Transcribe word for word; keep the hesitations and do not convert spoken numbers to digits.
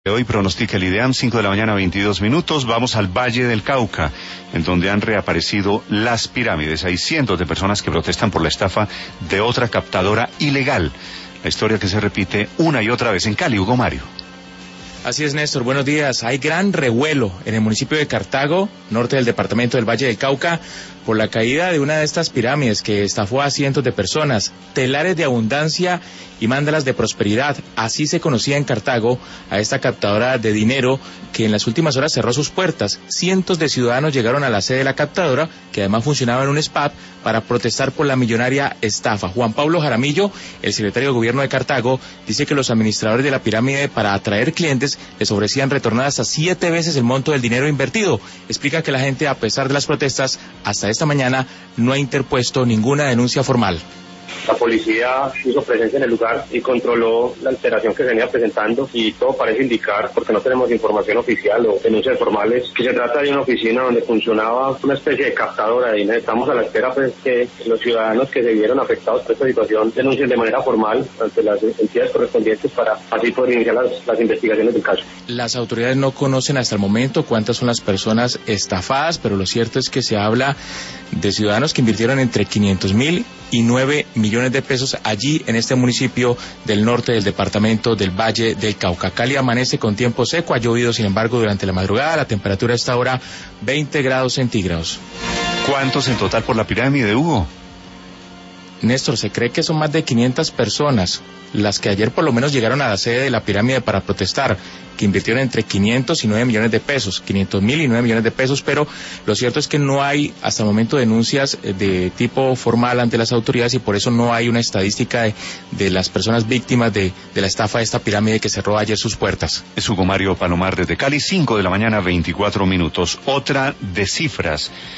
Hoy pronostica el IDEAM, cinco de la mañana, veintidós minutos. Vamos al Valle del Cauca, en donde han reaparecido las pirámides. Hay cientos de personas que protestan por la estafa de otra captadora ilegal. La historia que se repite una y otra vez en Cali. Hugo Mario. Así es, Néstor, buenos días. Hay gran revuelo en el municipio de Cartago, norte del departamento del Valle del Cauca, por la caída de una de estas pirámides que estafó a cientos de personas. Telares de abundancia y mándalas de prosperidad, así se conocía en Cartago a esta captadora de dinero que en las últimas horas cerró sus puertas. Cientos de ciudadanos llegaron a la sede de la captadora, que además funcionaba en un spa, para protestar por la millonaria estafa. Juan Pablo Jaramillo, el secretario de Gobierno de Cartago, dice que los administradores de la pirámide, para atraer clientes, les ofrecían retornar hasta siete veces el monto del dinero invertido. Explica que la gente, a pesar de las protestas, hasta esta mañana no ha interpuesto ninguna denuncia formal. La policía hizo presencia en el lugar y controló la alteración que se venía presentando, y todo parece indicar, porque no tenemos información oficial o denuncias formales, que se trata de una oficina donde funcionaba una especie de captadora, y estamos a la espera pues que los ciudadanos que se vieron afectados por esta situación denuncien de manera formal ante las entidades correspondientes para así poder iniciar las, las investigaciones del caso. Las autoridades no conocen hasta el momento cuántas son las personas estafadas, pero lo cierto es que se habla de ciudadanos que invirtieron entre quinientos mil y nueve millones de pesos allí en este municipio del norte del departamento del Valle del Cauca. Cali amanece con tiempo seco, ha llovido sin embargo durante la madrugada, la temperatura está ahora veinte grados centígrados. ¿Cuántos en total por la pirámide, Hugo? Néstor, se cree que son más de quinientas personas las que ayer por lo menos llegaron a la sede de la pirámide para protestar, que invirtieron entre quinientos y nueve millones de pesos, quinientos mil y nueve millones de pesos, pero lo cierto es que no hay hasta el momento denuncias de tipo formal ante las autoridades, y por eso no hay una estadística de, de las personas víctimas de, de la estafa de esta pirámide que cerró ayer sus puertas. Es Hugo Mario Palomar desde Cali, cinco de la mañana, veinticuatro minutos. Otra de cifras